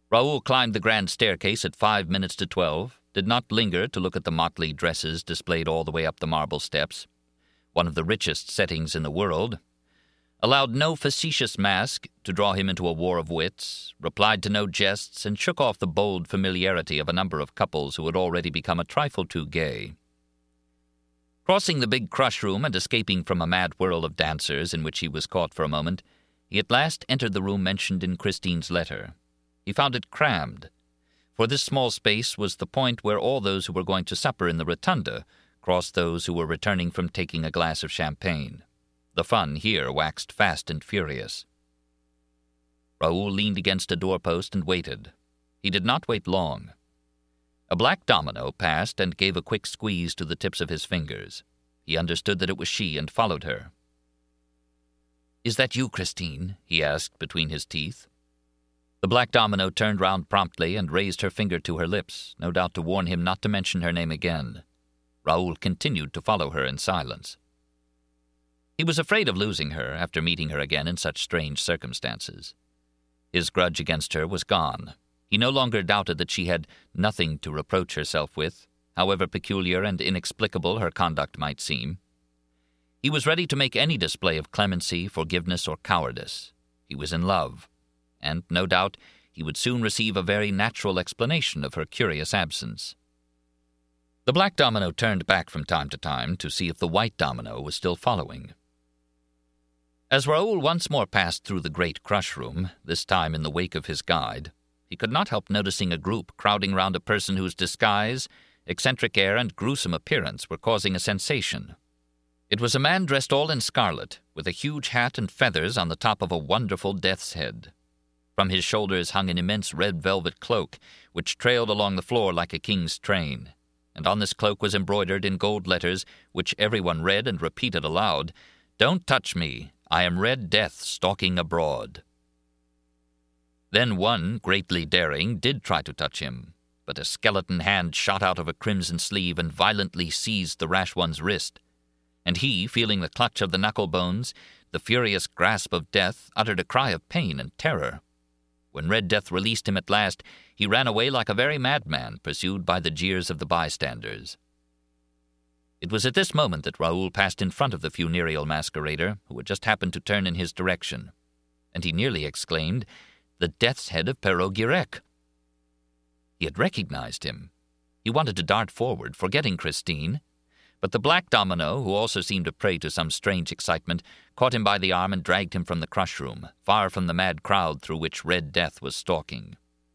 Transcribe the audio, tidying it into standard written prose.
Raoul climbed the grand staircase at 5 minutes to 12, did not linger to look at the motley dresses displayed all the way up the marble steps, one of the richest settings in the world, allowed no facetious mask to draw him into a war of wits, replied to no jests, and shook off the bold familiarity of a number of couples who had already become a trifle too gay. Crossing the big crush room and escaping from a mad whirl of dancers in which he was caught for a moment, he at last entered the room mentioned in Christine's letter. He found it crammed, for this small space was the point where all those who were going to supper in the rotunda crossed those who were returning from taking a glass of champagne. The fun here waxed fast and furious. Raoul leaned against a doorpost and waited. He did not wait long. A black domino passed and gave a quick squeeze to the tips of his fingers. He understood that it was she and followed her. "Is that you, Christine?" he asked between his teeth. The black domino turned round promptly and raised her finger to her lips, no doubt to warn him not to mention her name again. Raoul continued to follow her in silence. He was afraid of losing her after meeting her again in such strange circumstances. His grudge against her was gone. He no longer doubted that she had nothing to reproach herself with, however peculiar and inexplicable her conduct might seem. He was ready to make any display of clemency, forgiveness, or cowardice. He was in love, and no doubt he would soon receive a very natural explanation of her curious absence. The black domino turned back from time to time to see if the white domino was still following. As Raoul once more passed through the great crush room, this time in the wake of his guide, he could not help noticing a group crowding round a person whose disguise, eccentric air, and gruesome appearance were causing a sensation. It was a man dressed all in scarlet, with a huge hat and feathers on the top of a wonderful death's head. From his shoulders hung an immense red velvet cloak, which trailed along the floor like a king's train, and on this cloak was embroidered in gold letters, which everyone read and repeated aloud, "Don't touch me, I am Red Death stalking abroad." Then one, greatly daring, did try to touch him, but a skeleton hand shot out of a crimson sleeve and violently seized the rash one's wrist, and he, feeling the clutch of the knuckle bones, the furious grasp of death, uttered a cry of pain and terror. When Red Death released him at last, he ran away like a very madman, pursued by the jeers of the bystanders. It was at this moment that Raoul passed in front of the funereal masquerader, who had just happened to turn in his direction, and he nearly exclaimed, "The death's head of Perrault Guirec!" He had recognized him. He wanted to dart forward, forgetting Christine, but the black domino, who also seemed a prey to some strange excitement, caught him by the arm and dragged him from the crush room, far from the mad crowd through which Red Death was stalking.